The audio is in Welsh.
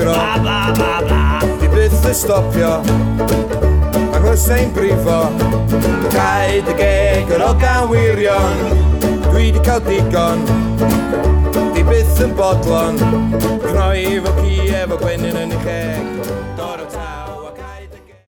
gro Di byth y stopio Achos ein brifo Caid y geg yr ogan wirion Dwi di cael digon Di byth yn bodlon Cnoi efo ci efo gwenyn yn ei cheg Dor o taw